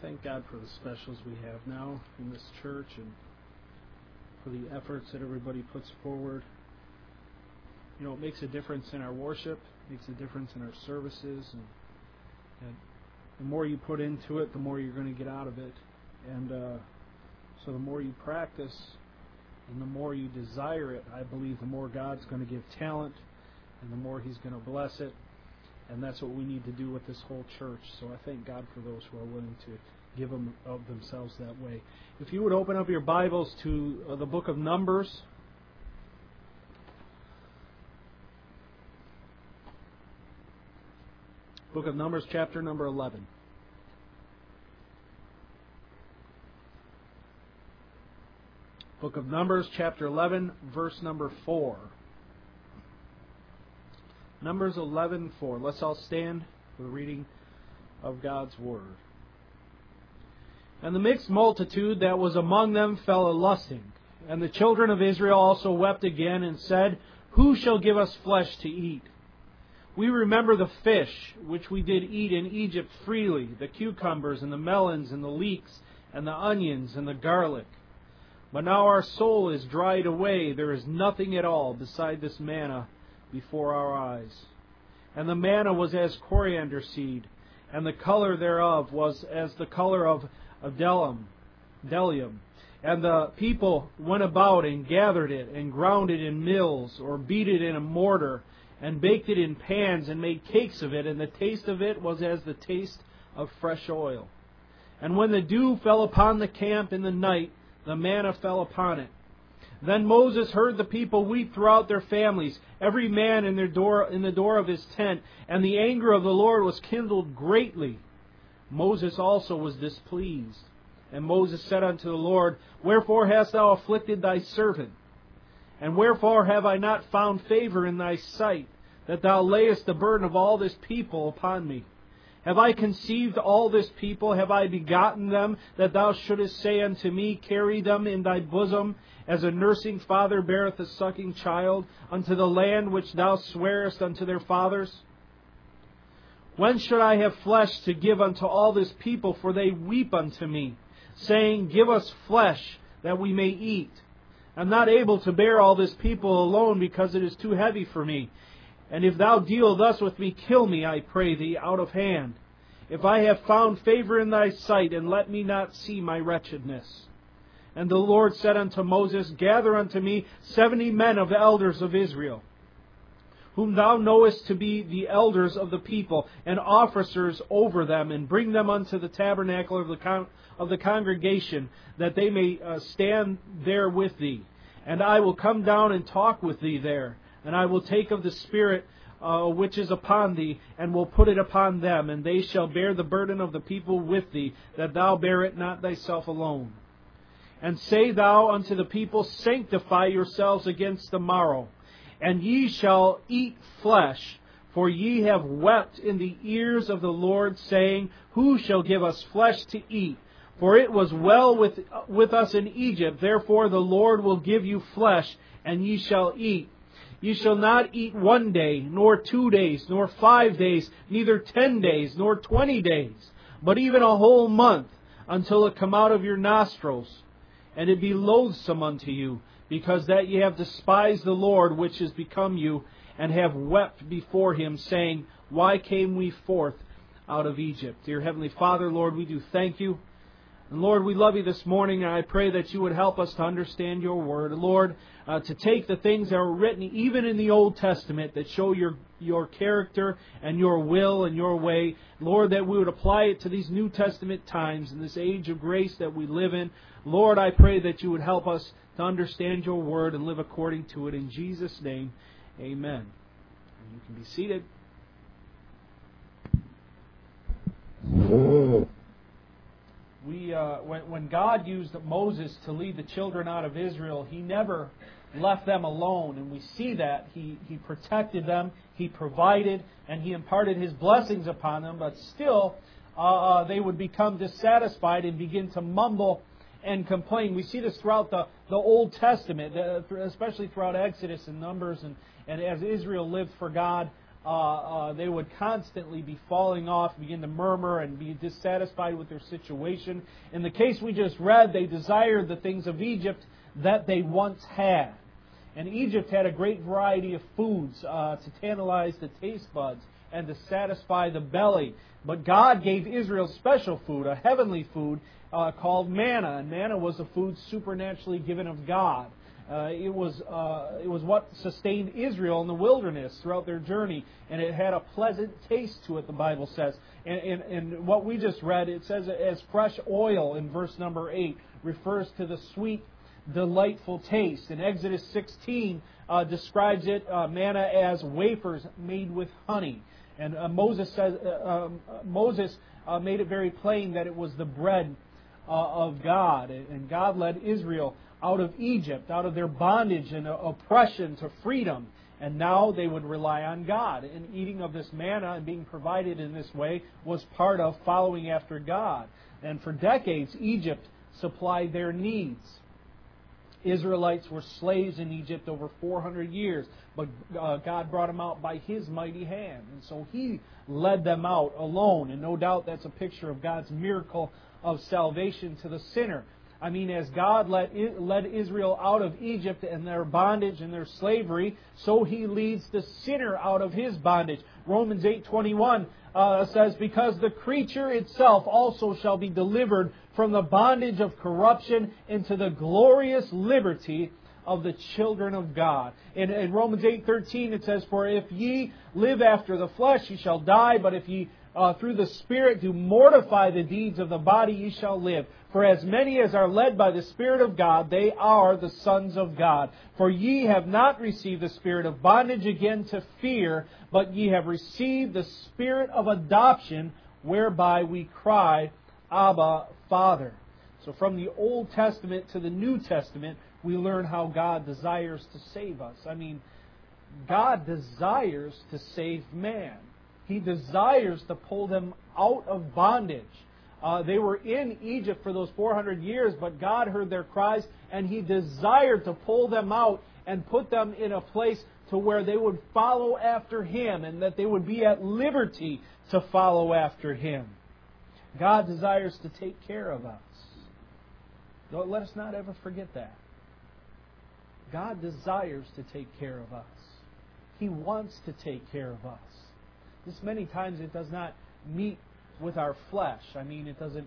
thank God for the specials we have now in this church and for the efforts that everybody puts forward. You know, it makes a difference in our worship, makes a difference in our services, and the more you put into it, the more you're going to get out of it. And so the more you practice and the more you desire it, I believe the more God's going to give talent and the more He's going to bless it. And that's what we need to do with this whole church. So I thank God for those who are willing to give them of themselves that way. If you would open up your Bibles to the book of Numbers. Book of Numbers, chapter number 11. Book of Numbers, chapter 11, verse number 4. Numbers 11:4. Let's all stand for the reading of God's Word. And the mixed multitude that was among them fell a-lusting. And the children of Israel also wept again and said, Who shall give us flesh to eat? We remember the fish which we did eat in Egypt freely, the cucumbers and the melons and the leeks and the onions and the garlic. But now our soul is dried away. There is nothing at all beside this manna before our eyes. And the manna was as coriander seed, and the color thereof was as the color of bdellium. And the people went about and gathered it, and ground it in mills, or beat it in a mortar, and baked it in pans, and made cakes of it, and the taste of it was as the taste of fresh oil. And when the dew fell upon the camp in the night, the manna fell upon it. Then Moses heard the people weep throughout their families, every man in the door of his tent, and the anger of the Lord was kindled greatly. Moses also was displeased. And Moses said unto the Lord, Wherefore hast thou afflicted thy servant? And wherefore have I not found favor in thy sight, that thou layest the burden of all this people upon me? Have I conceived all this people? Have I begotten them, that thou shouldest say unto me, Carry them in thy bosom, as a nursing father beareth a sucking child, unto the land which thou swarest unto their fathers? When should I have flesh to give unto all this people? For they weep unto me, saying, Give us flesh, that we may eat. I am not able to bear all this people alone, because it is too heavy for me. And if thou deal thus with me, kill me, I pray thee, out of hand. If I have found favor in thy sight, and let me not see my wretchedness. And the Lord said unto Moses, Gather unto me 70 men of the elders of Israel, whom thou knowest to be the elders of the people, and officers over them, and bring them unto the tabernacle of the congregation, that they may stand there with thee. And I will come down and talk with thee there. And I will take of the Spirit which is upon thee, and will put it upon them, and they shall bear the burden of the people with thee, that thou bear it not thyself alone. And say thou unto the people, Sanctify yourselves against the morrow, and ye shall eat flesh, for ye have wept in the ears of the Lord, saying, Who shall give us flesh to eat? For it was well with us in Egypt, therefore the Lord will give you flesh, and ye shall eat. Ye shall not eat 1 day, nor 2 days, nor 5 days, neither 10 days, nor 20 days, but even a whole month, until it come out of your nostrils, and it be loathsome unto you, because that ye have despised the Lord, which is become you, and have wept before Him, saying, Why came we forth out of Egypt? Dear Heavenly Father, Lord, we do thank You. And Lord, we love You this morning, and I pray that You would help us to understand Your Word. Lord, to take the things that were written even in the Old Testament that show Your character and Your will and Your way. Lord, that we would apply it to these New Testament times in this age of grace that we live in. Lord, I pray that You would help us to understand Your Word and live according to it. In Jesus' name, amen. And you can be seated. When God used Moses to lead the children out of Israel, He never left them alone. And we see that. He protected them, He provided, and He imparted His blessings upon them. But still, they would become dissatisfied and begin to mumble and complain. We see this throughout the Old Testament, especially throughout Exodus and Numbers, and as Israel lived for God. they would constantly be falling off, begin to murmur, and be dissatisfied with their situation. In the case we just read, they desired the things of Egypt that they once had. And Egypt had a great variety of foods to tantalize the taste buds and to satisfy the belly. But God gave Israel special food, a heavenly food called manna. And manna was a food supernaturally given of God. It was what sustained Israel in the wilderness throughout their journey, and it had a pleasant taste to it, the Bible says. And what we just read, it says as fresh oil in verse number 8, refers to the sweet, delightful taste. And Exodus 16 describes it, manna, as wafers made with honey. And Moses made it very plain that it was the bread of God. And God led Israel out of Egypt, out of their bondage and oppression to freedom. And now they would rely on God. And eating of this manna and being provided in this way was part of following after God. And for decades, Egypt supplied their needs. Israelites were slaves in Egypt over 400 years, but God brought them out by His mighty hand. And so He led them out alone. And no doubt that's a picture of God's miracle of salvation to the sinner. I mean, as God led Israel out of Egypt and their bondage and their slavery, so He leads the sinner out of his bondage. Romans 8:21 says, because the creature itself also shall be delivered from the bondage of corruption into the glorious liberty of the children of God. In Romans 8:13 it says, for if ye live after the flesh, ye shall die, but if ye through the Spirit do mortify the deeds of the body, ye shall live. For as many as are led by the Spirit of God, they are the sons of God. For ye have not received the spirit of bondage again to fear, but ye have received the Spirit of adoption, whereby we cry, Abba, Father. So from the Old Testament to the New Testament, we learn how God desires to save us. I mean, God desires to save man. He desires to pull them out of bondage. They were in Egypt for those 400 years, but God heard their cries, and He desired to pull them out and put them in a place to where they would follow after Him, and that they would be at liberty to follow after Him. God desires to take care of us. Don't let us not ever forget that. God desires to take care of us. He wants to take care of us. This many times it does not meet with our flesh. I mean, it doesn't.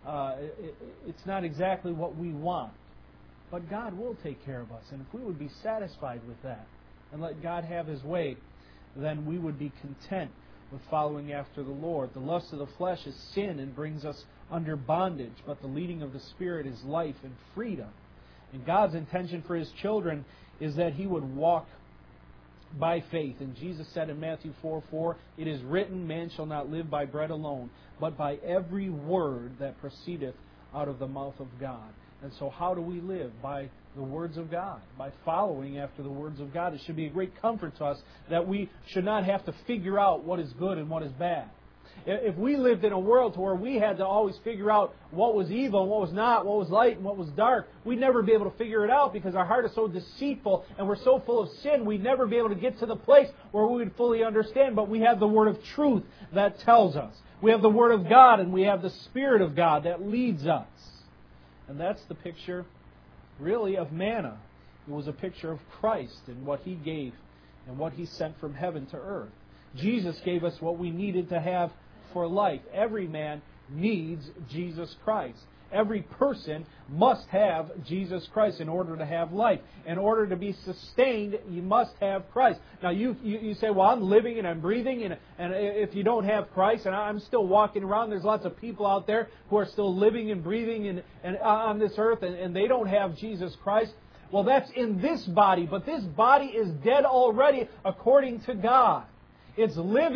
It's not exactly what we want, but God will take care of us. And if we would be satisfied with that and let God have His way, then we would be content with following after the Lord. The lust of the flesh is sin and brings us under bondage, but the leading of the Spirit is life and freedom. And God's intention for His children is that He would walk by faith. And Jesus said in Matthew 4:4, it is written, man shall not live by bread alone, but by every word that proceedeth out of the mouth of God. And so how do we live? By the words of God, by following after the words of God. It should be a great comfort to us that we should not have to figure out what is good and what is bad. If we lived in a world where we had to always figure out what was evil and what was not, what was light and what was dark, we'd never be able to figure it out because our heart is so deceitful and we're so full of sin, we'd never be able to get to the place where we would fully understand. But we have the Word of truth that tells us. We have the Word of God and we have the Spirit of God that leads us. And that's the picture, really, of manna. It was a picture of Christ and what He gave and what He sent from heaven to earth. Jesus gave us what we needed to have for life. Every man needs Jesus Christ. Every person must have Jesus Christ in order to have life. In order to be sustained, you must have Christ. Now you say, well, I'm living and I'm breathing, and if you don't have Christ, and I'm still walking around, there's lots of people out there who are still living and breathing and on this earth, and they don't have Jesus Christ. Well, that's in this body, but this body is dead already according to God. It's living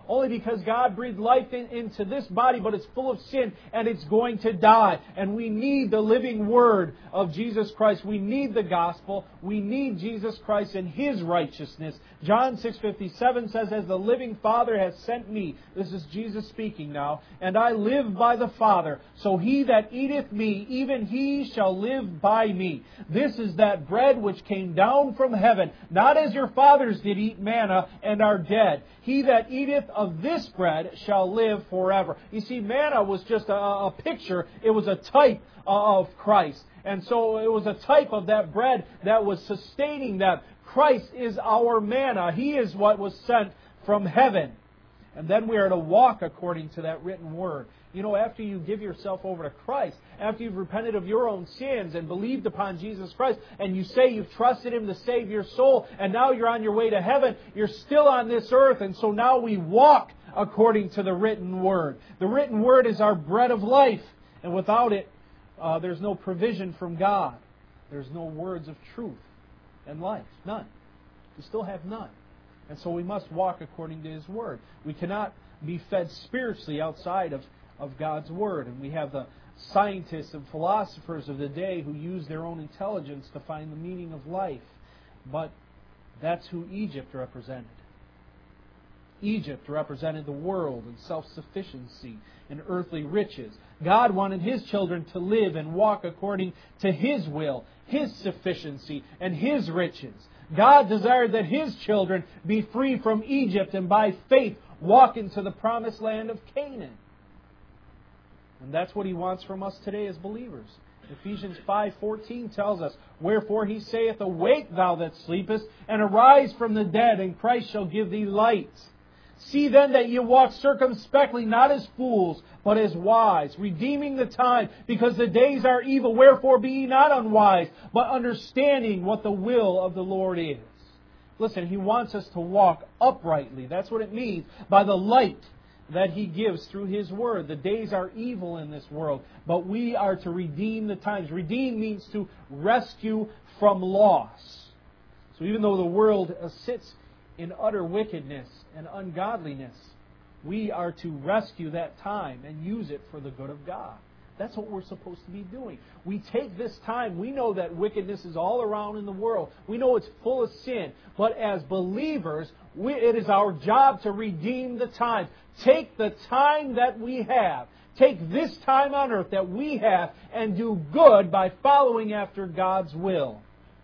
only because God breathed life into this body, but it's full of sin and it's going to die. And we need the living Word of Jesus Christ. We need the gospel. We need Jesus Christ and His righteousness. John 6:57 says, "As the living Father has sent me," this is Jesus speaking now, "and I live by the Father, so he that eateth me, even he shall live by me." This is that bread which came down from heaven, not as your fathers did eat manna and are dead. He that eateth of this bread shall live forever. You see, manna was just a picture. It was a type of Christ. And so it was a type of that bread that was sustaining them. Christ is our manna. He is what was sent from heaven. And then we are to walk according to that written Word. You know, after you give yourself over to Christ, after you've repented of your own sins and believed upon Jesus Christ, and you say you've trusted Him to save your soul, and now you're on your way to heaven, you're still on this earth, and so now we walk according to the written Word. The written Word is our bread of life, and without it, there's no provision from God. There's no words of truth and life. None. We still have none. And so we must walk according to His Word. We cannot be fed spiritually outside of God's Word. And we have the scientists and philosophers of the day who use their own intelligence to find the meaning of life. But that's who Egypt represented. Egypt represented the world and self-sufficiency and earthly riches. God wanted His children to live and walk according to His will, His sufficiency, and His riches. God desired that His children be free from Egypt and by faith walk into the promised land of Canaan. And that's what He wants from us today as believers. Ephesians 5:14 tells us, "Wherefore He saith, Awake thou that sleepest, and arise from the dead, and Christ shall give thee light. See then that ye walk circumspectly, not as fools, but as wise, redeeming the time, because the days are evil. Wherefore be ye not unwise, but understanding what the will of the Lord is." Listen, He wants us to walk uprightly. That's what it means, by the light that He gives through His Word. The days are evil in this world, but we are to redeem the times. Redeem means to rescue from loss. So even though the world sits in utter wickedness and ungodliness, we are to rescue that time and use it for the good of God. That's what we're supposed to be doing. We take this time. We know that wickedness is all around in the world. We know it's full of sin. But as believers, it is our job to redeem the time. Take the time that we have. Take this time on earth that we have and do good by following after God's will.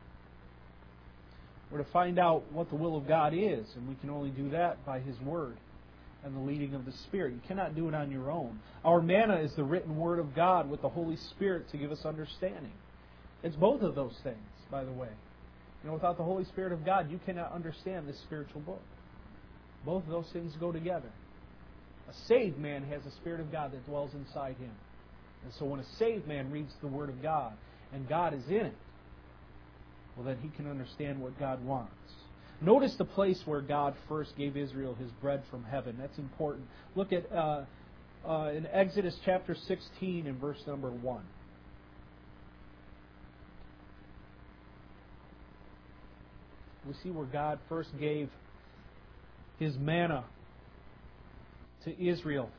We're to find out what the will of God is, and we can only do that by His Word and the leading of the Spirit. You cannot do it on your own. Our manna is the written Word of God with the Holy Spirit to give us understanding. It's both of those things, by the way. You know, without the Holy Spirit of God, you cannot understand this spiritual book. Both of those things go together. A saved man has the Spirit of God that dwells inside him. And so when a saved man reads the Word of God, and God is in it, well, then he can understand what God wants. Notice the place where God first gave Israel His bread from heaven. That's important. Look at in Exodus chapter 16 and verse number 1. We see where God first gave His manna to Israel.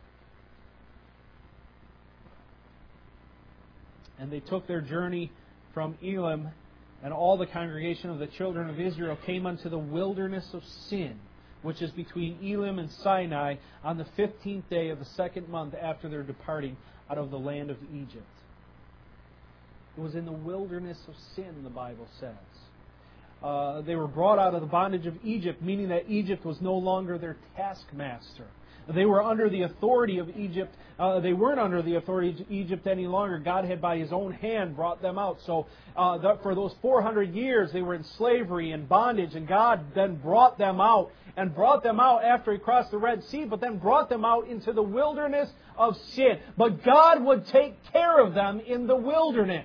And they took their journey from Elim, and all the congregation of the children of Israel came unto the wilderness of Sin, which is between Elim and Sinai, on the 15th day of the second month after their departing out of the land of Egypt. It was in the wilderness of sin, the Bible says. They were brought out of the bondage of Egypt, meaning that Egypt was no longer their taskmaster. They were under the authority of Egypt. They weren't under the authority of Egypt any longer. God had by His own hand brought them out. So for those 400 years they were in slavery and bondage, and God then brought them out, and brought them out after He crossed the Red Sea, but then brought them out into the wilderness of sin. But God would take care of them in the wilderness.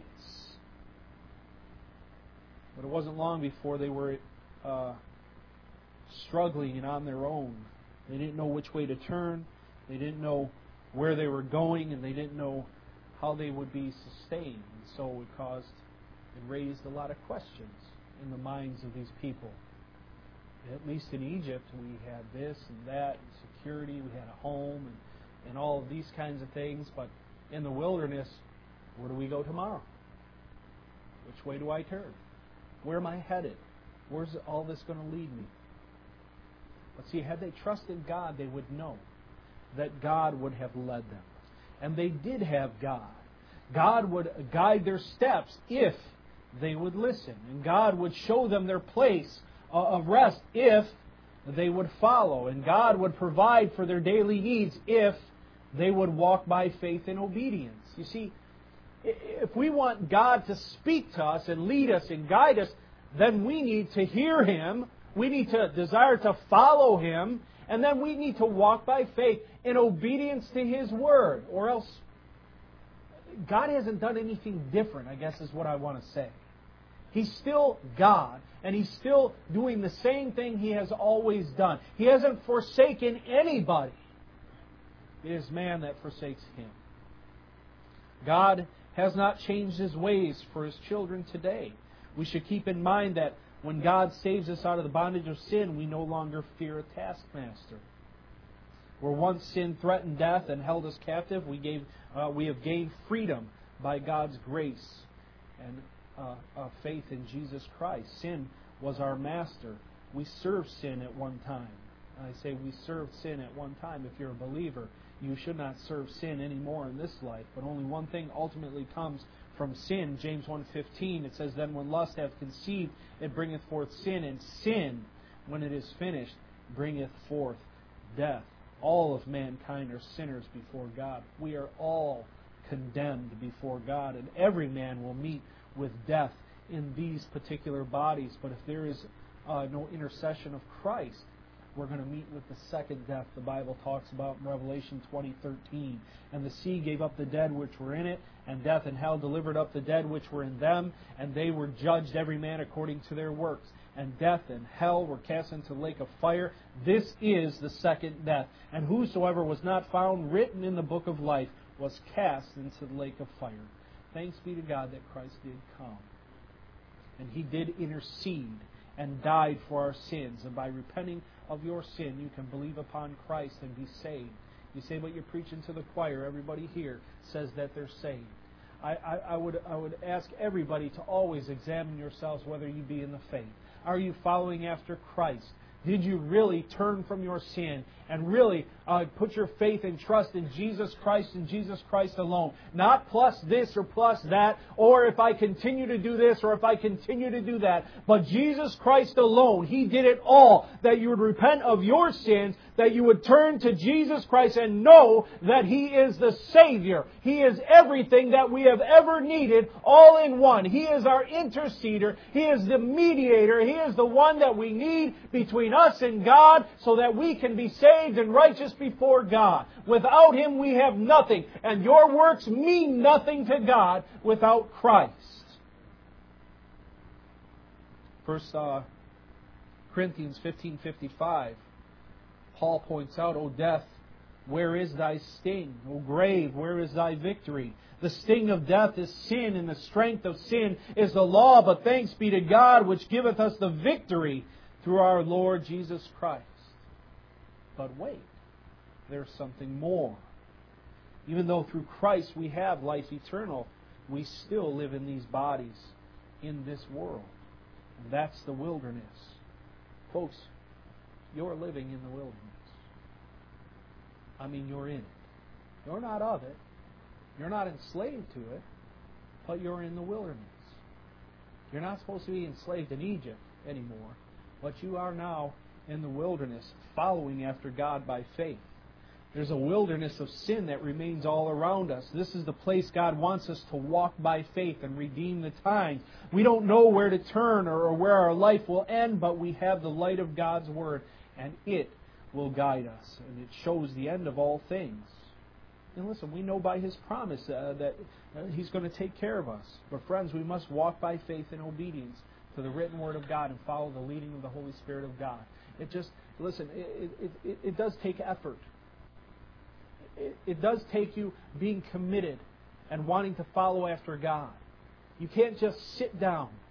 But it wasn't long before they were struggling and on their own. They didn't know which way to turn. They didn't know where they were going, and they didn't know how they would be sustained. And so it raised a lot of questions in the minds of these people. At least in Egypt, we had this and that, and security, we had a home, and all of these kinds of things. But in the wilderness, where do we go tomorrow? Which way do I turn? Where am I headed? Where's all this going to lead me? But see, had they trusted God, they would know that God would have led them. And they did have God. God would guide their steps if they would listen. And God would show them their place of rest if they would follow. And God would provide for their daily needs if they would walk by faith and obedience. You see, if we want God to speak to us and lead us and guide us, then we need to hear Him. We need to desire to follow Him. And then we need to walk by faith in obedience to His Word. Or else, God hasn't done anything different, I guess is what I want to say. He's still God, and He's still doing the same thing He has always done. He hasn't forsaken anybody. It is man that forsakes Him. God has not changed His ways for His children today. We should keep in mind that when God saves us out of the bondage of sin, we no longer fear a taskmaster. Where once sin threatened death and held us captive, we have gained freedom by God's grace and faith in Jesus Christ. Sin was our master. We served sin at one time. I say we served sin at one time. If you're a believer, you should not serve sin anymore in this life. But only one thing ultimately comes from sin. James 1:15, it says, "Then when lust hath conceived, it bringeth forth sin, and sin, when it is finished, bringeth forth death." All of mankind are sinners before God. We are all condemned before God, and every man will meet with death in these particular bodies. But if there is no intercession of Christ, we're going to meet with the second death the Bible talks about in Revelation 20:13. "And the sea gave up the dead which were in it, and death and hell delivered up the dead which were in them, and they were judged every man according to their works. And death and hell were cast into the lake of fire. This is the second death. And whosoever was not found written in the book of life was cast into the lake of fire." Thanks be to God that Christ did come. And He did intercede and died for our sins. And by repenting of your sin, you can believe upon Christ and be saved. You say, "But you're preaching to the choir." Everybody here says that they're saved. I would ask everybody to always examine yourselves whether you be in the faith. Are you following after Christ? Did you really turn from your sin and really put your faith and trust in Jesus Christ and Jesus Christ alone? Not plus this or plus that, or if I continue to do this or if I continue to do that, but Jesus Christ alone. He did it all. That you would repent of your sins, that you would turn to Jesus Christ and know that He is the Savior. He is everything that we have ever needed, all in one. He is our interceder. He is the mediator. He is the one that we need between us and God so that we can be saved and righteous before God. Without Him we have nothing, and your works mean nothing to God without Christ. 1 Corinthians 15:55, Paul points out, "O death, where is thy sting? O grave, where is thy victory? The sting of death is sin, and the strength of sin is the law. But thanks be to God, which giveth us the victory through our Lord Jesus Christ." But wait, there's something more. Even though through Christ we have life eternal, we still live in these bodies in this world. And that's the wilderness. Folks, you're living in the wilderness. I mean, you're in it. You're not of it. You're not enslaved to it, but you're in the wilderness. You're not supposed to be enslaved in Egypt anymore, but you are now in the wilderness, following after God by faith. There's a wilderness of sin that remains all around us. This is the place God wants us to walk by faith and redeem the times. We don't know where to turn or where our life will end, but we have the light of God's Word, and it will guide us. And it shows the end of all things. And listen, we know by His promise that He's going to take care of us. But friends, we must walk by faith and obedience to the written Word of God and follow the leading of the Holy Spirit of God. It does take effort. It does take you being committed and wanting to follow after God. You can't just sit down.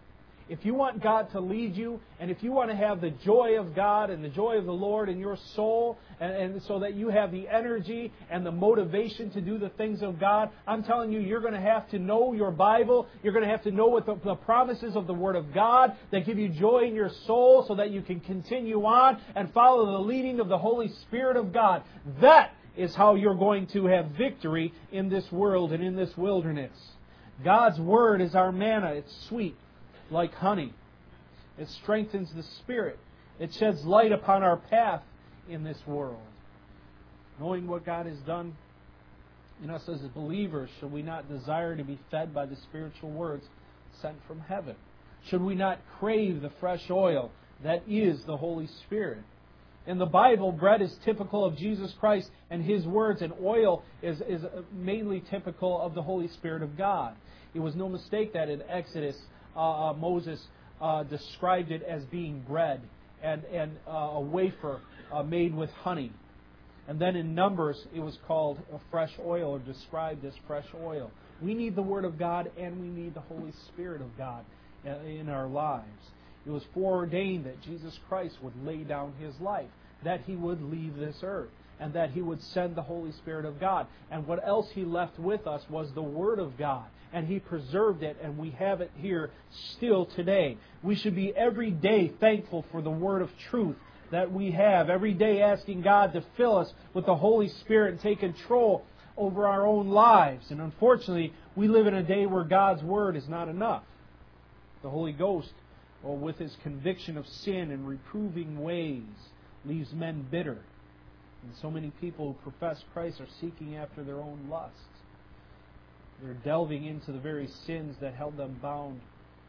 if you want God to lead you, and if you want to have the joy of God and the joy of the Lord in your soul, and so that you have the energy and the motivation to do the things of God, I'm telling you, you're going to have to know your Bible. You're going to have to know what the promises of the Word of God that give you joy in your soul so that you can continue on and follow the leading of the Holy Spirit of God. That is how you're going to have victory in this world and in this wilderness. God's Word is our manna. It's sweet, like honey. It strengthens the spirit. It sheds light upon our path in this world. Knowing what God has done in us as believers, should we not desire to be fed by the spiritual words sent from heaven? Should we not crave the fresh oil that is the Holy Spirit? In the Bible, bread is typical of Jesus Christ and His words, and oil is mainly typical of the Holy Spirit of God. It was no mistake that in Exodus, Moses described it as being bread and a wafer made with honey. And then in Numbers, it was called a fresh oil, or described as fresh oil. We need the Word of God, and we need the Holy Spirit of God in our lives. It was foreordained that Jesus Christ would lay down His life, that He would leave this earth, and that He would send the Holy Spirit of God. And what else He left with us was the Word of God. And He preserved it, and we have it here still today. We should be every day thankful for the Word of truth that we have. Every day asking God to fill us with the Holy Spirit and take control over our own lives. And unfortunately, we live in a day where God's Word is not enough. The Holy Ghost, with His conviction of sin and reproving ways, leaves men bitter. And so many people who profess Christ are seeking after their own lusts. They're delving into the very sins that held them bound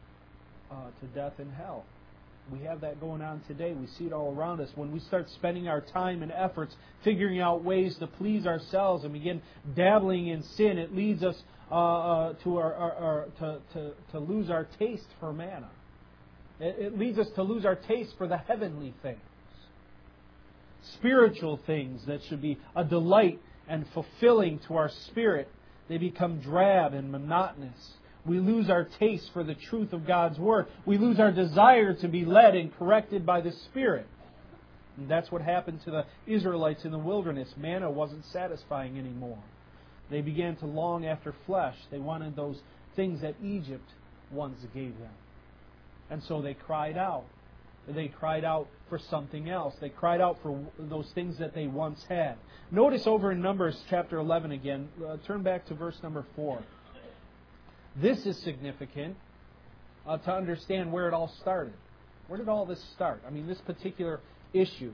to death and hell. We have that going on today. We see it all around us. When we start spending our time and efforts figuring out ways to please ourselves and begin dabbling in sin, it leads us to lose our taste for manna. It leads us to lose our taste for the heavenly things. Spiritual things that should be a delight and fulfilling to our spirit, they become drab and monotonous. We lose our taste for the truth of God's Word. We lose our desire to be led and corrected by the Spirit. And that's what happened to the Israelites in the wilderness. Manna wasn't satisfying anymore. They began to long after flesh. They wanted those things that Egypt once gave them. And so they cried out. They cried out for something else. They cried out for those things that they once had. Notice over in Numbers chapter 11 again. Turn back to verse number 4. This is significant to understand where it all started. Where did all this start? I mean, this particular issue.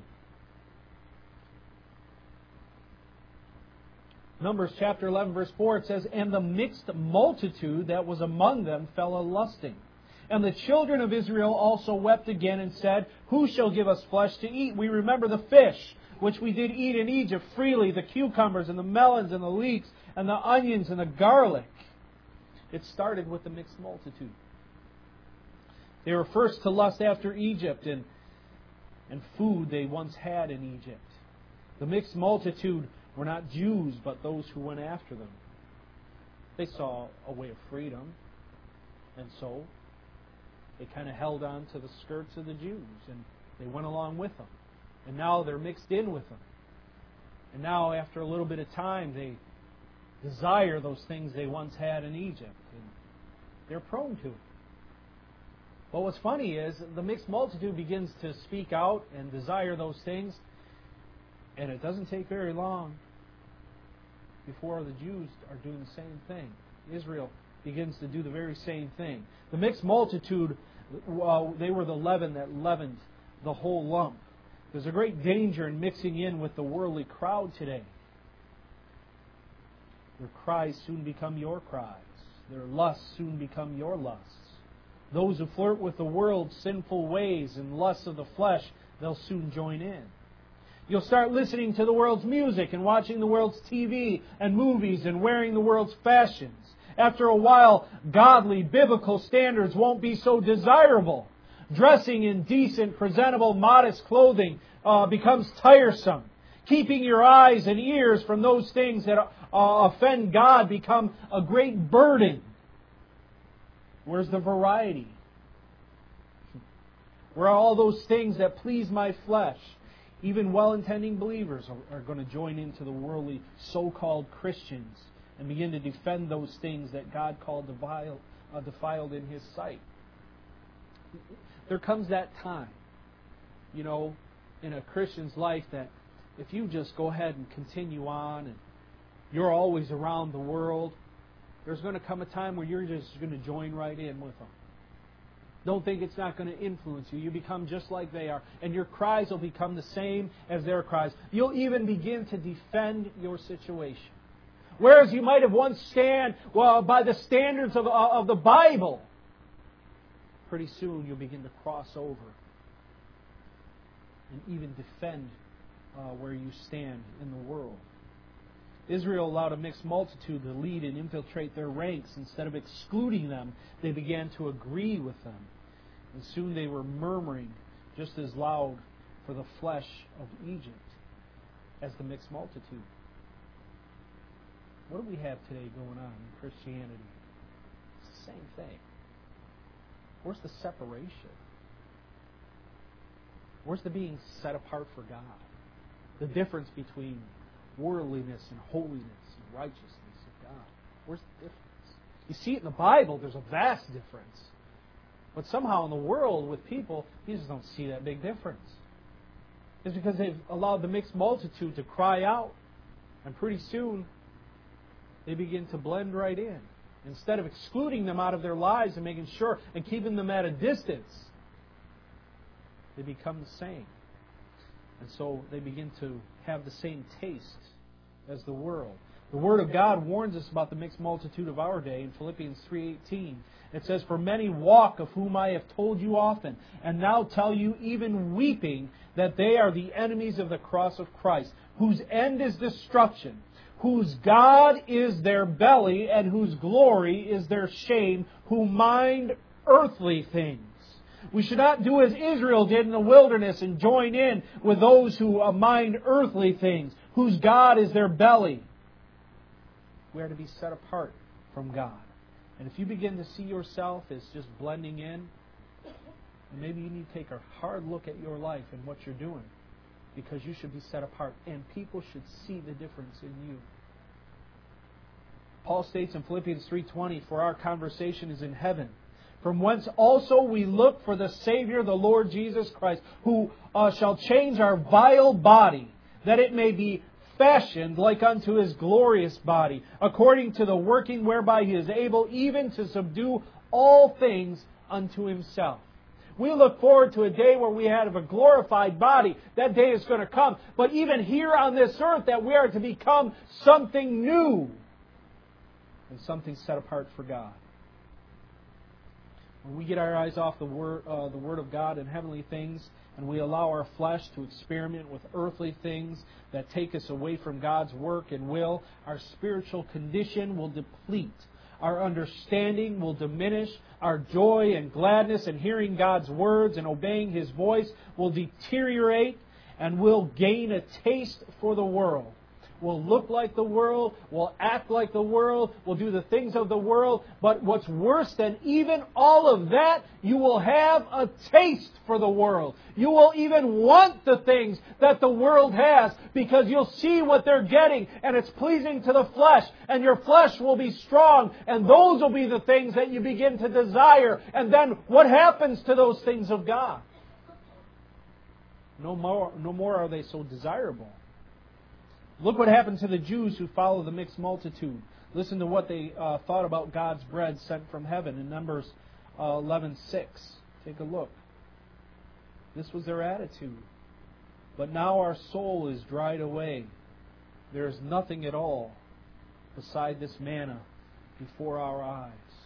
Numbers chapter 11 verse 4, it says, "And the mixed multitude that was among them fell a-lusting. And the children of Israel also wept again and said, Who shall give us flesh to eat? We remember the fish, which we did eat in Egypt freely, the cucumbers and the melons and the leeks and the onions and the garlic." It started with the mixed multitude. They were first to lust after Egypt and food they once had in Egypt. The mixed multitude were not Jews, but those who went after them. They saw a way of freedom, and so they kind of held on to the skirts of the Jews, and they went along with them. And now they're mixed in with them. And now, after a little bit of time, they desire those things they once had in Egypt. And they're prone to it. But what's funny is, the mixed multitude begins to speak out and desire those things, and it doesn't take very long before the Jews are doing the same thing. Israel begins to do the very same thing. The mixed multitude, they were the leaven that leavened the whole lump. There's a great danger in mixing in with the worldly crowd today. Their cries soon become your cries. Their lusts soon become your lusts. Those who flirt with the world's sinful ways and lusts of the flesh, they'll soon join in. You'll start listening to the world's music and watching the world's TV and movies and wearing the world's fashions. After a while, godly, biblical standards won't be so desirable. Dressing in decent, presentable, modest clothing becomes tiresome. Keeping your eyes and ears from those things that offend God become a great burden. Where's the variety? Where all those things that please my flesh, even well-intending believers are going to join into the worldly so-called Christians and begin to defend those things that God called defiled in His sight. There comes that time, in a Christian's life that if you just go ahead and continue on and you're always around the world, there's going to come a time where you're just going to join right in with them. Don't think it's not going to influence you. You become just like they are. And your cries will become the same as their cries. You'll even begin to defend your situation. Whereas you might have once stand by the standards of the Bible, pretty soon you'll begin to cross over and even defend where you stand in the world. Israel allowed a mixed multitude to lead and infiltrate their ranks. Instead of excluding them, they began to agree with them. And soon they were murmuring just as loud for the flesh of Egypt as the mixed multitude. What do we have today going on in Christianity? It's the same thing. Where's the separation? Where's the being set apart for God? The difference between worldliness and holiness and righteousness of God. Where's the difference? You see it in the Bible, there's a vast difference. But somehow in the world with people, you just don't see that big difference. It's because they've allowed the mixed multitude to cry out. And pretty soon, they begin to blend right in. Instead of excluding them out of their lives and making sure and keeping them at a distance, they become the same. And so they begin to have the same taste as the world. The Word of God warns us about the mixed multitude of our day in Philippians 3:18. It says, "For many walk, of whom I have told you often, and now tell you even weeping, that they are the enemies of the cross of Christ, whose end is destruction, whose God is their belly, and whose glory is their shame, who mind earthly things." We should not do as Israel did in the wilderness and join in with those who mind earthly things, whose God is their belly. We are to be set apart from God. And if you begin to see yourself as just blending in, maybe you need to take a hard look at your life and what you're doing, because you should be set apart, and people should see the difference in you. Paul states in Philippians 3:20, "For our conversation is in heaven, from whence also we look for the Savior, the Lord Jesus Christ, who shall change our vile body, that it may be fashioned like unto His glorious body, according to the working whereby He is able even to subdue all things unto Himself." We look forward to a day where we have a glorified body. That day is going to come. But even here on this earth, that we are to become something new and something set apart for God. When we get our eyes off the Word of God and heavenly things, and we allow our flesh to experiment with earthly things that take us away from God's work and will, our spiritual condition will deplete. Our understanding will diminish. Our joy and gladness in hearing God's words and obeying His voice will deteriorate, and we'll gain a taste for the world. We'll look like the world, we'll act like the world, we'll do the things of the world. But what's worse than even all of that, you will have a taste for the world. You will even want the things that the world has, because you'll see what they're getting, and it's pleasing to the flesh, and your flesh will be strong, and those will be the things that you begin to desire. And then what happens to those things of God? No more are they so desirable. Look what happened to the Jews who follow the mixed multitude. Listen to what they thought about God's bread sent from heaven in Numbers 11:6. Take a look. This was their attitude. "But now our soul is dried away. There is nothing at all beside this manna before our eyes."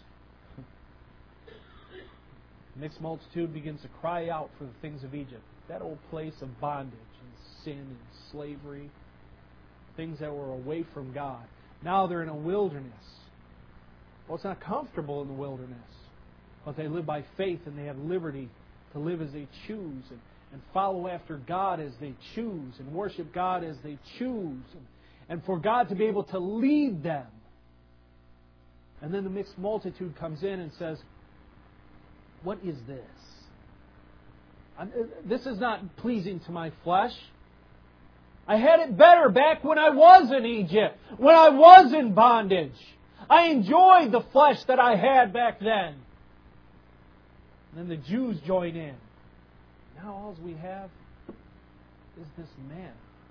The mixed multitude begins to cry out for the things of Egypt. That old place of bondage and sin and slavery. Things that were away from God. Now they're in a wilderness. Well, it's not comfortable in the wilderness, but they live by faith, and they have liberty to live as they choose, and follow after God as they choose, and worship God as they choose, and for God to be able to lead them. And then the mixed multitude comes in and says, "What is this? This is not pleasing to my flesh. I had it better back when I was in Egypt, when I was in bondage. I enjoyed the flesh that I had back then. And then the Jews join in. Now all we have is this man.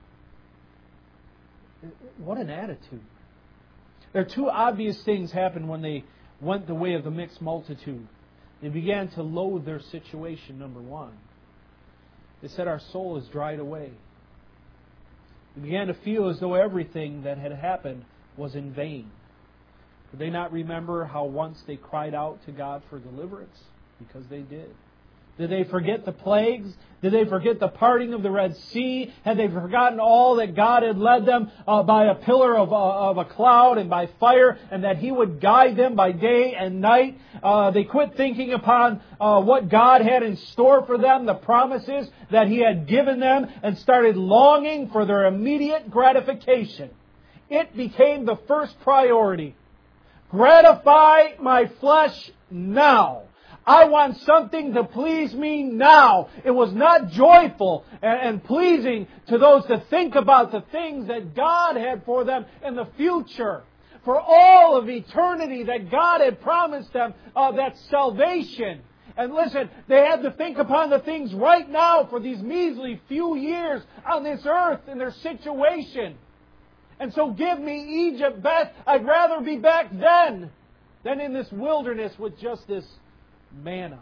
What an attitude. There are two obvious things happened when they went the way of the mixed multitude. They began to loathe their situation, number one. They said, our soul is dried away. They began to feel as though everything that had happened was in vain. Could they not remember how once they cried out to God for deliverance? Because they did. Did they forget the plagues? Did they forget the parting of the Red Sea? Had they forgotten all that God had led them by a pillar of a cloud and by fire, and that He would guide them by day and night? They quit thinking upon what God had in store for them, the promises that He had given them, and started longing for their immediate gratification. It became the first priority. Gratify my flesh now. I want something to please me now. It was not joyful and pleasing to those to think about the things that God had for them in the future. For all of eternity that God had promised them, that salvation. And listen, they had to think upon the things right now for these measly few years on this earth in their situation. And so give me Egypt back. I'd rather be back then than in this wilderness with just this manna.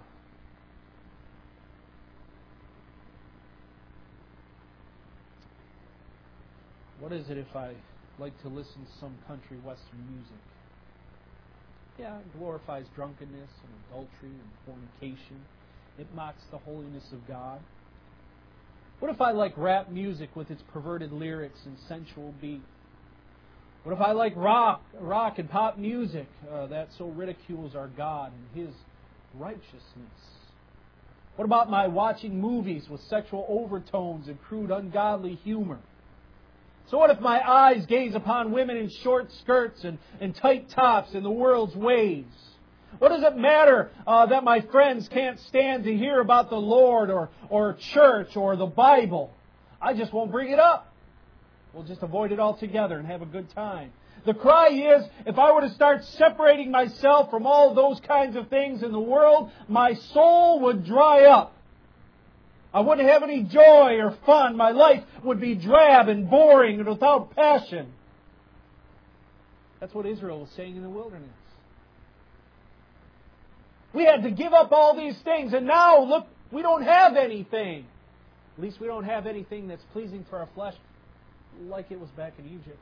What is it if I like to listen to some country western music? Yeah, it glorifies drunkenness and adultery and fornication. It mocks the holiness of God. What if I like rap music with its perverted lyrics and sensual beat? What if I like rock and pop music that so ridicules our God and His righteousness? What about my watching movies with sexual overtones and crude, ungodly humor? So what if my eyes gaze upon women in short skirts and tight tops in the world's ways? What does it matter that my friends can't stand to hear about the Lord or church or the Bible? I just won't bring it up. We'll just avoid it altogether and have a good time. The cry is, if I were to start separating myself from all those kinds of things in the world, my soul would dry up. I wouldn't have any joy or fun. My life would be drab and boring and without passion. That's what Israel was saying in the wilderness. We had to give up all these things, and now, look, we don't have anything. At least we don't have anything that's pleasing to our flesh like it was back in Egypt.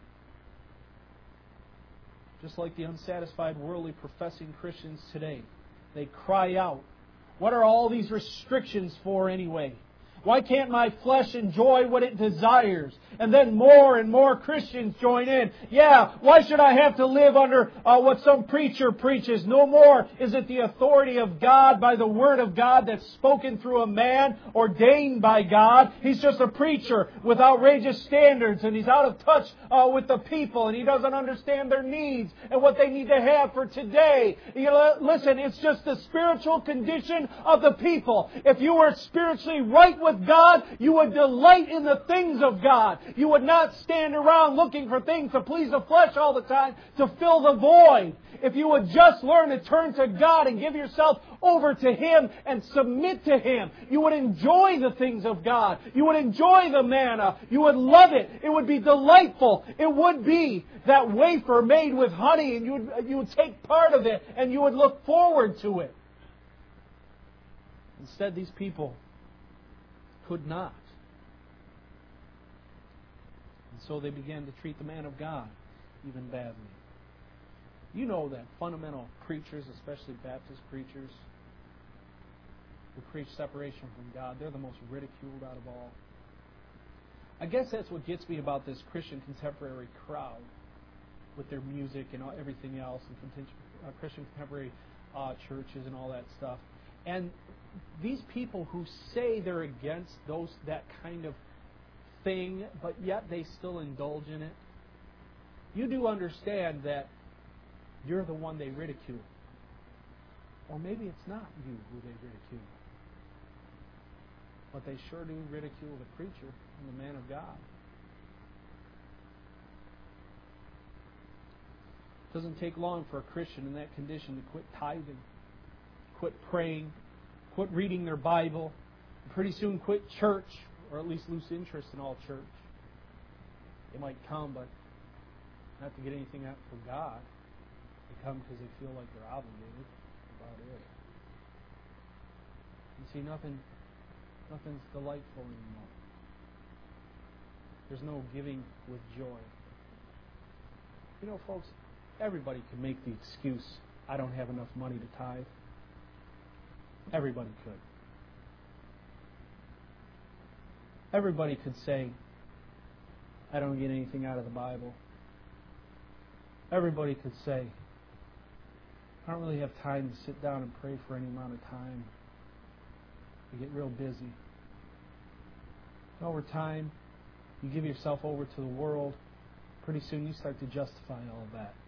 Just like the unsatisfied, worldly, professing Christians today. They cry out, what are all these restrictions for anyway? Why can't my flesh enjoy what it desires? And then more and more Christians join in. Yeah, why should I have to live under what some preacher preaches? No more is it the authority of God by the Word of God that's spoken through a man ordained by God. He's just a preacher with outrageous standards, and he's out of touch with the people, and he doesn't understand their needs and what they need to have for today. Listen, it's just the spiritual condition of the people. If you were spiritually right with God, you would delight in the things of God. You would not stand around looking for things to please the flesh all the time to fill the void. If you would just learn to turn to God and give yourself over to Him and submit to Him, you would enjoy the things of God. You would enjoy the manna. You would love it. It would be delightful. It would be that wafer made with honey, and you would take part of it and you would look forward to it. Instead, these people could not. And so they began to treat the man of God even badly. You know that fundamental preachers, especially Baptist preachers, who preach separation from God, they're the most ridiculed out of all. I guess that's what gets me about this Christian contemporary crowd with their music and everything else, and Christian contemporary churches and all that stuff. And these people who say they're against that kind of thing, but yet they still indulge in it, you do understand that you're the one they ridicule. Or maybe it's not you who they ridicule. But they sure do ridicule the preacher and the man of God. It doesn't take long for a Christian in that condition to quit tithing, quit praying, quit reading their Bible, and pretty soon quit church, or at least lose interest in all church. They might come, but not to get anything out from God. They come because they feel like they're obligated. About it. You see, nothing's delightful anymore. There's no giving with joy. You know, folks, everybody can make the excuse, I don't have enough money to tithe. Everybody could. Everybody could say, I don't get anything out of the Bible. Everybody could say, I don't really have time to sit down and pray for any amount of time. I get real busy. And over time, you give yourself over to the world. Pretty soon you start to justify all of that.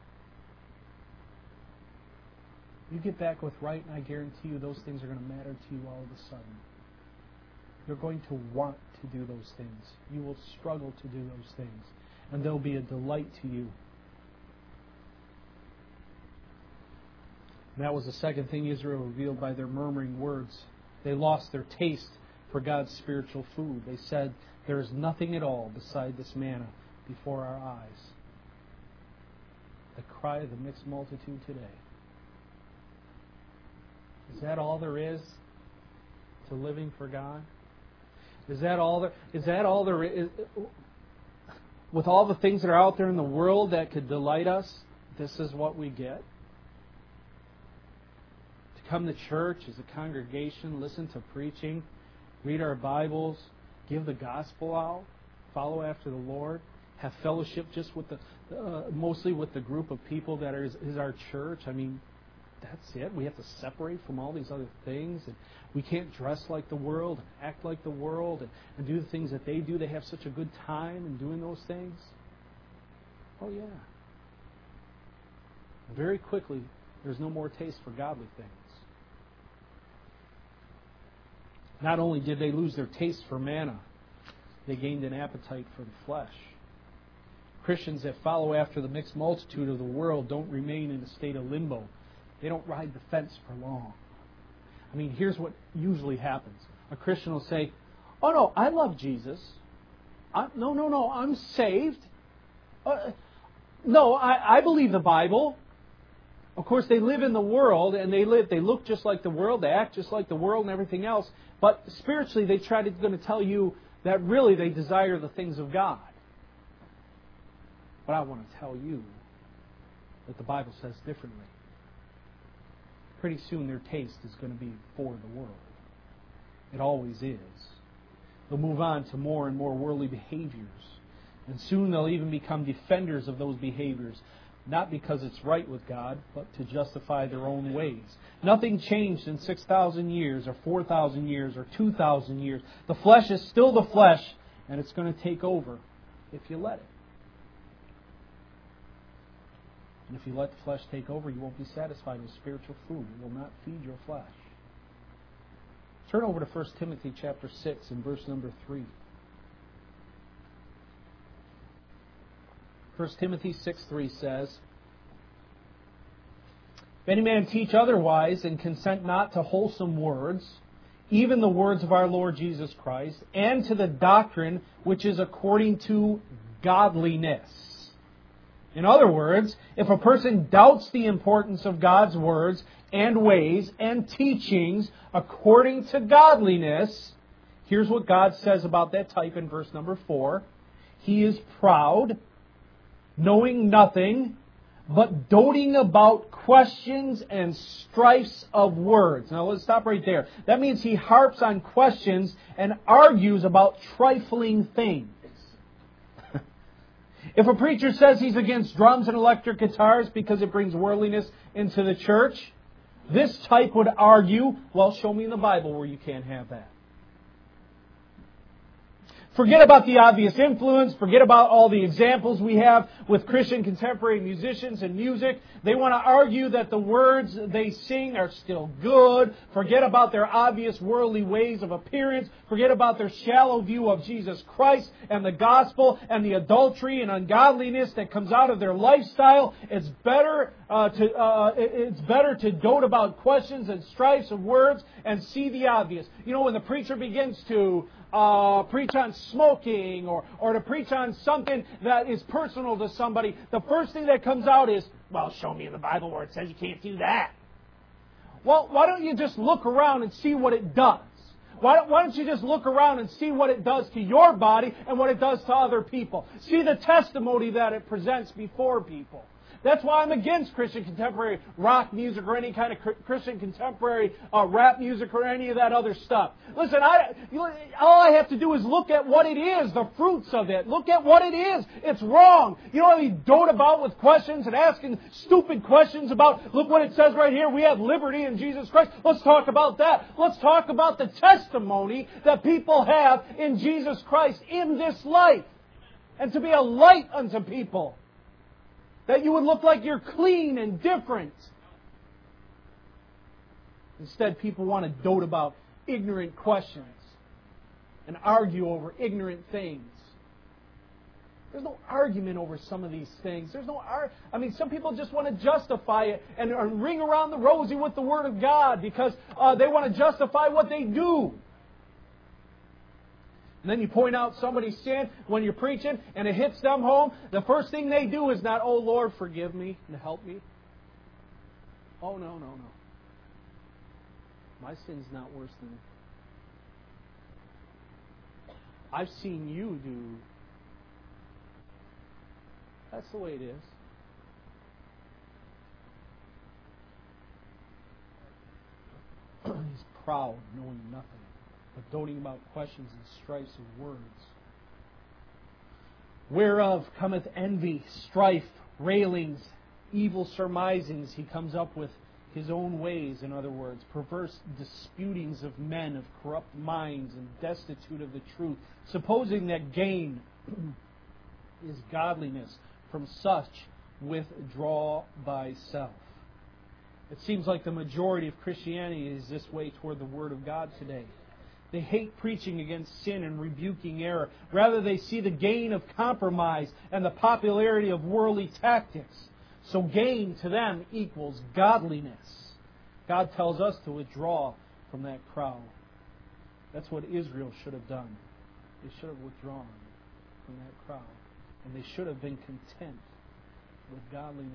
You get back with right, and I guarantee you those things are going to matter to you all of a sudden. You're going to want to do those things. You will struggle to do those things. And they'll be a delight to you. And that was the second thing Israel revealed by their murmuring words. They lost their taste for God's spiritual food. They said, there is nothing at all beside this manna before our eyes. The cry of the mixed multitude today. Is that all there is to living for God? Is that all there is? With all the things that are out there in the world that could delight us, this is what we get? To come to church as a congregation, listen to preaching, read our Bibles, give the gospel out, follow after the Lord, have fellowship just with mostly with the group of people that is our church. I mean, that's it. We have to separate from all these other things. And we can't dress like the world, and act like the world, and do the things that they do. They have such a good time in doing those things. Oh, yeah. Very quickly, there's no more taste for godly things. Not only did they lose their taste for manna, they gained an appetite for the flesh. Christians that follow after the mixed multitude of the world don't remain in a state of limbo. They don't ride the fence for long. I mean, here's what usually happens. A Christian will say, oh no, I love Jesus. No, I'm saved. No, I believe the Bible. Of course, they live in the world, and they look just like the world, they act just like the world and everything else. But spiritually, they try to going to tell you that really they desire the things of God. But I want to tell you that the Bible says differently. Pretty soon their taste is going to be for the world. It always is. They'll move on to more and more worldly behaviors. And soon they'll even become defenders of those behaviors. Not because it's right with God, but to justify their own ways. Nothing changed in 6,000 years or 4,000 years or 2,000 years. The flesh is still the flesh, and it's going to take over if you let it. And if you let the flesh take over, you won't be satisfied with spiritual food. It will not feed your flesh. Turn over to 1 Timothy chapter 6 and verse number 3. 1 Timothy 6:3 says, if any man teach otherwise and consent not to wholesome words, even the words of our Lord Jesus Christ, and to the doctrine which is according to godliness. In other words, if a person doubts the importance of God's words and ways and teachings according to godliness, here's what God says about that type in verse number 4. He is proud, knowing nothing, but doting about questions and strifes of words. Now let's stop right there. That means he harps on questions and argues about trifling things. If a preacher says he's against drums and electric guitars because it brings worldliness into the church, this type would argue, well, show me in the Bible where you can't have that. Forget about the obvious influence. Forget about all the examples we have with Christian contemporary musicians and music. They want to argue that the words they sing are still good. Forget about their obvious worldly ways of appearance. Forget about their shallow view of Jesus Christ and the gospel and the adultery and ungodliness that comes out of their lifestyle. It's better to dote about questions and strifes of words and see the obvious. You know, when the preacher begins to preach on smoking or to preach on something that is personal to somebody, the first thing that comes out is, well, show me in the Bible where it says you can't do that. Well, why don't you just look around and see what it does? Why don't you just look around and see what it does to your body and what it does to other people? See the testimony that it presents before people. That's why I'm against Christian contemporary rock music or any kind of Christian contemporary rap music or any of that other stuff. Listen, all I have to do is look at what it is, the fruits of it. Look at what it is. It's wrong. You don't have to dote about with questions and asking stupid questions about, look what it says right here, we have liberty in Jesus Christ. Let's talk about that. Let's talk about the testimony that people have in Jesus Christ in this life. And to be a light unto people. That you would look like you're clean and different. Instead, people want to dote about ignorant questions and argue over ignorant things. There's no argument over some of these things. Some people just want to justify it and ring around the rosy with the Word of God because they want to justify what they do. And then you point out somebody's sin when you're preaching and it hits them home. The first thing they do is not, oh Lord, forgive me and help me. Oh, no. My sin's not worse than I've seen you do. That's the way it is. He's proud, knowing nothing, but doting about questions and strifes of words. Whereof cometh envy, strife, railings, evil surmisings. He comes up with his own ways, in other words, perverse disputings of men of corrupt minds and destitute of the truth, supposing that gain is godliness. From such withdraw thyself. It seems like the majority of Christianity is this way toward the Word of God today. They hate preaching against sin and rebuking error. Rather, they see the gain of compromise and the popularity of worldly tactics. So gain to them equals godliness. God tells us to withdraw from that crowd. That's what Israel should have done. They should have withdrawn from that crowd. And they should have been content with godliness.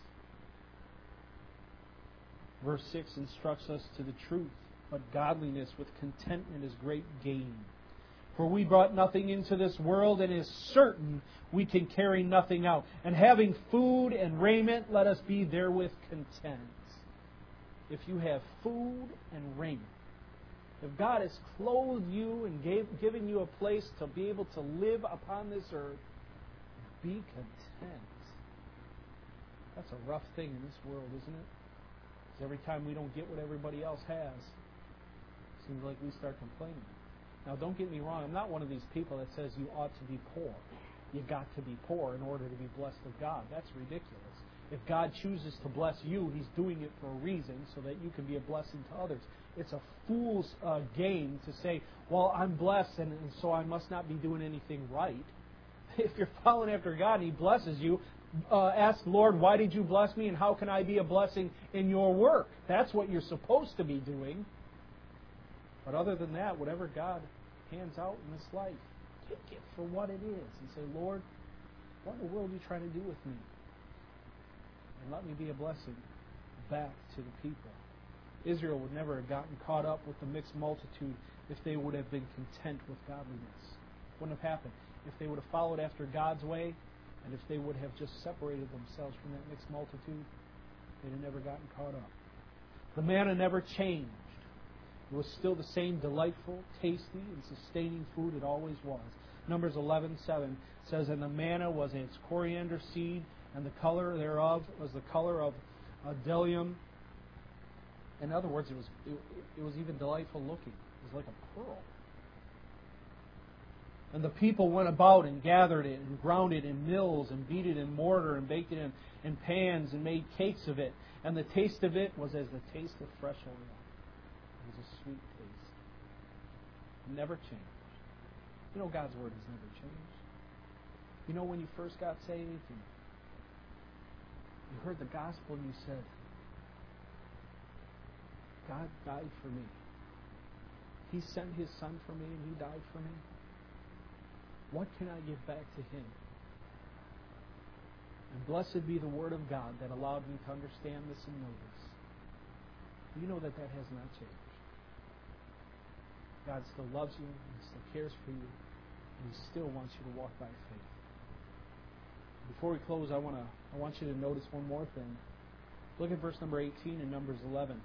Verse 6 instructs us to the truth. But godliness with contentment is great gain. For we brought nothing into this world, and it is certain we can carry nothing out. And having food and raiment, let us be therewith content. If you have food and raiment, if God has clothed you and given you a place to be able to live upon this earth, be content. That's a rough thing in this world, isn't it? Because every time we don't get what everybody else has, it seems like we start complaining. Now, don't get me wrong. I'm not one of these people that says you ought to be poor. You got to be poor in order to be blessed of God. That's ridiculous. If God chooses to bless you, He's doing it for a reason so that you can be a blessing to others. It's a fool's game to say, well, I'm blessed and so I must not be doing anything right. If you're following after God and He blesses you, ask, Lord, why did you bless me and how can I be a blessing in your work? That's what you're supposed to be doing. But other than that, whatever God hands out in this life, take it for what it is and say, Lord, what in the world are you trying to do with me? And let me be a blessing back to the people. Israel would never have gotten caught up with the mixed multitude if they would have been content with godliness. Wouldn't have happened. If they would have followed after God's way, and if they would have just separated themselves from that mixed multitude, they'd have never gotten caught up. The manna never changed. It was still the same delightful, tasty, and sustaining food it always was. Numbers 11:7 says, and the manna was its coriander seed, and the color thereof was the color of bdellium. In other words, it was even delightful looking. It was like a pearl. And the people went about and gathered it and ground it in mills and beat it in mortar and baked it in pans and made cakes of it. And the taste of it was as the taste of fresh oil. It was a sweet taste. Never changed. You know God's Word has never changed. You know when you first got saved and you heard the gospel and you said, God died for me. He sent His Son for me and He died for me. What can I give back to Him? And blessed be the Word of God that allowed me to understand this and know this. You know that has not changed. God still loves you, He still cares for you, and He still wants you to walk by faith. Before we close, I want you to notice one more thing. Look at verse number 18 in Numbers 11.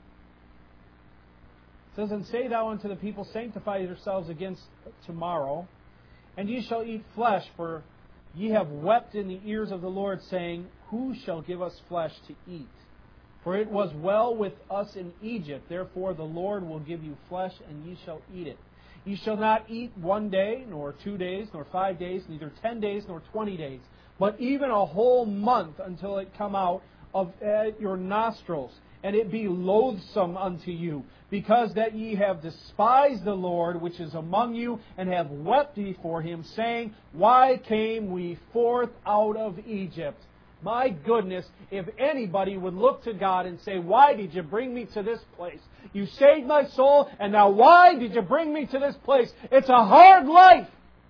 It says, And say thou unto the people, Sanctify yourselves against tomorrow, and ye shall eat flesh, for ye have wept in the ears of the Lord, saying, Who shall give us flesh to eat? For it was well with us in Egypt. Therefore the Lord will give you flesh, and ye shall eat it. Ye shall not eat 1 day, nor 2 days, nor 5 days, neither 10 days, nor 20 days, but even a whole month until it come out of your nostrils, and it be loathsome unto you, because that ye have despised the Lord which is among you, and have wept before Him, saying, Why came we forth out of Egypt? My goodness, if anybody would look to God and say, Why did you bring me to this place? You saved my soul, and now why did you bring me to this place? It's a hard life.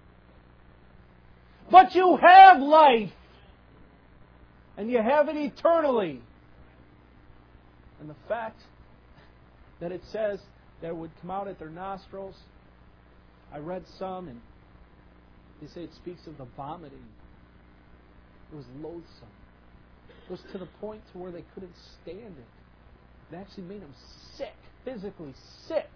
But you have life. And you have it eternally. And the fact that it says that it would come out at their nostrils, I read some, and they say it speaks of the vomiting. It was loathsome. It was to the point to where they couldn't stand it. It actually made them sick, physically sick.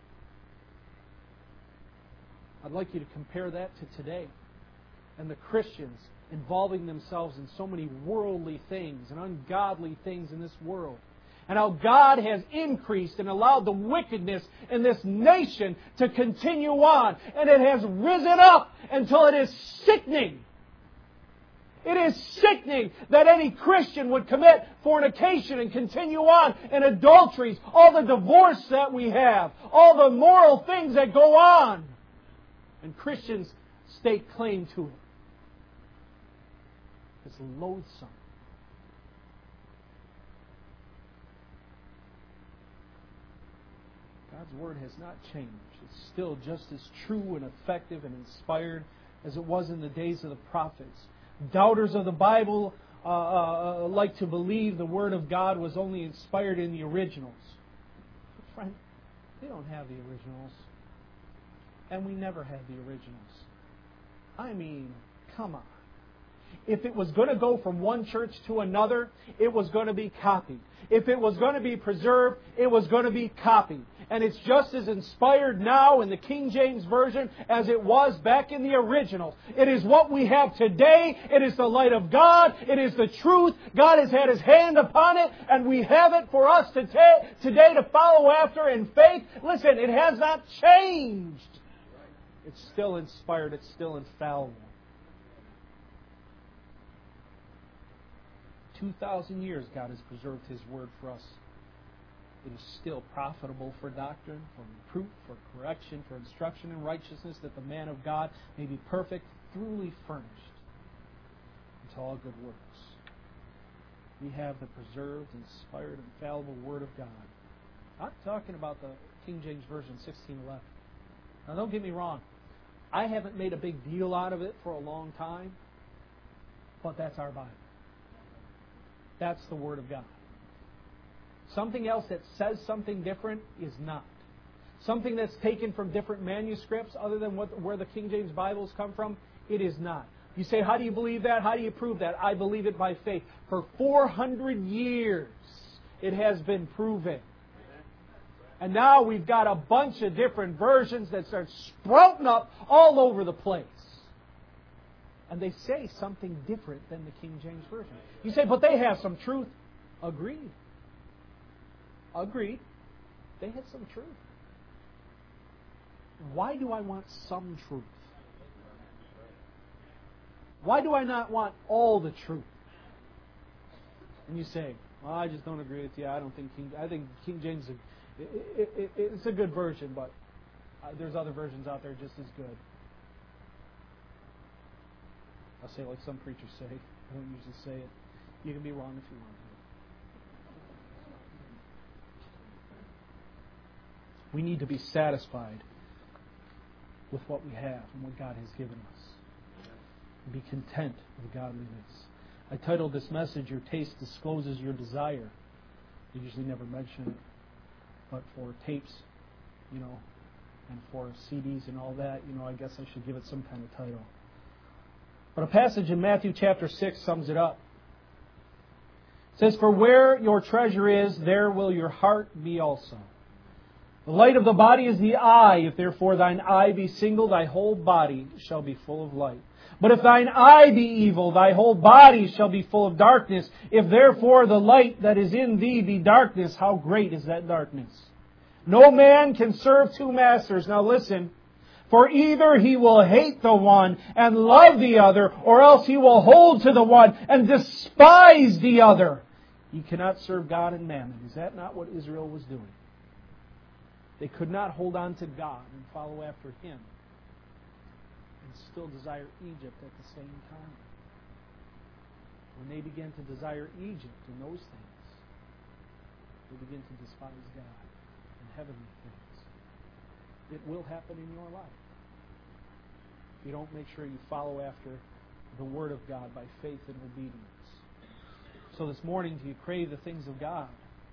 I'd like you to compare that to today. And the Christians involving themselves in so many worldly things and ungodly things in this world. And how God has increased and allowed the wickedness in this nation to continue on. And it has risen up until it is sickening. It is sickening that any Christian would commit fornication and continue on in adulteries, all the divorce that we have, all the moral things that go on. And Christians stake claim to it. It's loathsome. God's Word has not changed. It's still just as true and effective and inspired as it was in the days of the prophets. Doubters of the Bible like to believe the Word of God was only inspired in the originals. But friend, they don't have the originals. And we never had the originals. I mean, come on. If it was going to go from one church to another, it was going to be copied. If it was going to be preserved, it was going to be copied. And it's just as inspired now in the King James Version as it was back in the originals. It is what we have today. It is the light of God. It is the truth. God has had His hand upon it, and we have it for us today to follow after in faith. Listen, it has not changed. It's still inspired. It's still infallible. 2,000 years God has preserved His Word for us. It is still profitable for doctrine, for reproof, for correction, for instruction in righteousness, that the man of God may be perfect, thoroughly furnished unto all good works. We have the preserved, inspired, infallible Word of God. I'm talking about the King James Version 1611. Now don't get me wrong. I haven't made a big deal out of it for a long time, but that's our Bible. That's the Word of God. Something else that says something different is not. Something that's taken from different manuscripts other than where the King James Bibles come from, it is not. You say, how do you believe that? How do you prove that? I believe it by faith. For 400 years it has been proven. And now we've got a bunch of different versions that start sprouting up all over the place. And they say something different than the King James Version. You say, but they have some truth. Agreed. Agreed. They had some truth. Why do I want some truth? Why do I not want all the truth? And you say, well, I just don't agree with you. I think King James it's a good version, but there's other versions out there just as good. I'll say it like some preachers say. I don't usually say it. You can be wrong if you want to. We need to be satisfied with what we have and what God has given us. And be content with godliness. I titled this message, Your Taste Discloses Your Desire. I usually never mention it. But for tapes, and for CDs and all that, I guess I should give it some kind of title. But a passage in Matthew chapter 6 sums it up. It says, For where your treasure is, there will your heart be also. The light of the body is the eye. If therefore thine eye be single, thy whole body shall be full of light. But if thine eye be evil, thy whole body shall be full of darkness. If therefore the light that is in thee be darkness, how great is that darkness? No man can serve two masters. Now listen. For either he will hate the one and love the other, or else he will hold to the one and despise the other. You cannot serve God and mammon. Is that not what Israel was doing? They could not hold on to God and follow after Him and still desire Egypt at the same time. When they begin to desire Egypt and those things, they begin to despise God and heavenly things. It will happen in your life. If you don't make sure you follow after the Word of God by faith and obedience. So this morning, do you crave the things of God?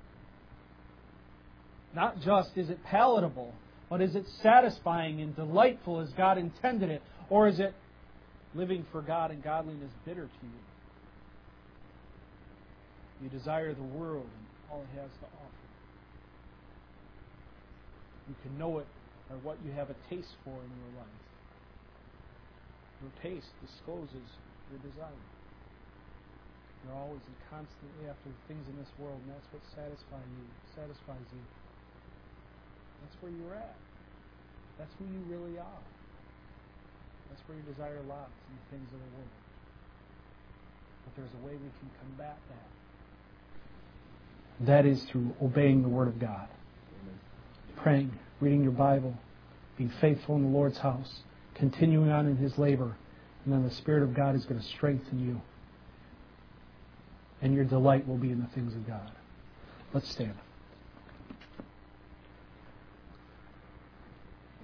Not just is it palatable, but is it satisfying and delightful as God intended it? Or is it living for God and godliness bitter to you? You desire the world and all it has to offer. You can know it by what you have a taste for in your life. Your taste discloses your desire. You're always and constantly after the things in this world, and that's what satisfies you. That's where you're at. That's who you really are. That's where your desire lies, in the things of the world. But there's a way we can combat that. That is through obeying the Word of God. Amen. Praying, reading your Bible, being faithful in the Lord's house, continuing on in His labor, and then the Spirit of God is going to strengthen you. And your delight will be in the things of God. Let's stand.